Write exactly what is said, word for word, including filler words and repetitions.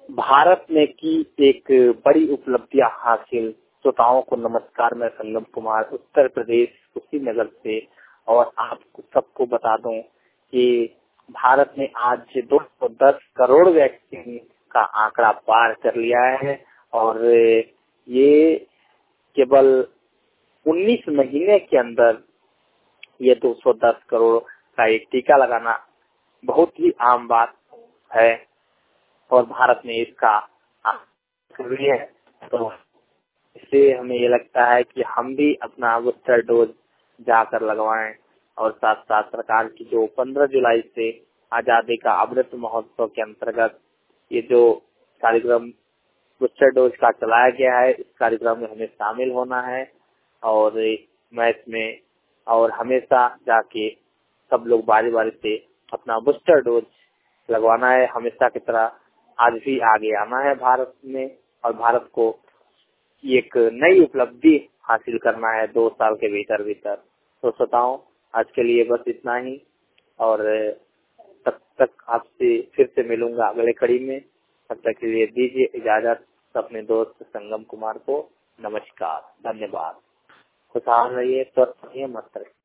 भारत ने की एक बड़ी उपलब्धियां हासिल। श्रोताओं को नमस्कार, मैं संगम कुमार उत्तर प्रदेश कुशीनगर से। और आपको सबको बता दूं कि भारत ने आज दो सौ दस करोड़ वैक्सीन का आंकड़ा पार कर लिया है और ये केवल उन्नीस महीने के अंदर ये दो सौ दस करोड़ का एक टीका लगाना बहुत ही आम बात है और भारत ने इसका कर लिया है। तो इससे हमें ये लगता है कि हम भी अपना बूस्टर डोज जाकर लगवाएं और साथ साथ सरकार की जो पंद्रह जुलाई से आजादी का अमृत महोत्सव के अंतर्गत ये जो कार्यक्रम बूस्टर डोज का चलाया गया है, इस कार्यक्रम में हमें शामिल होना है और मैं इसमें और हमेशा जाके सब लोग बारी बारी से अपना बूस्टर डोज लगवाना है। हमेशा की तरह आज भी आगे आना है भारत में और भारत को एक नई उपलब्धि हासिल करना है दो साल के भीतर भीतर। तो श्रोताओं, आज के लिए बस इतना ही और तब तक आपसे फिर से मिलूंगा अगले कड़ी में। तब तक के लिए दीजिए इजाजत अपने दोस्त संगम कुमार को। नमस्कार, धन्यवाद। खुशहाल रहिए, स्वस्थ रहिए, मस्त रहिए।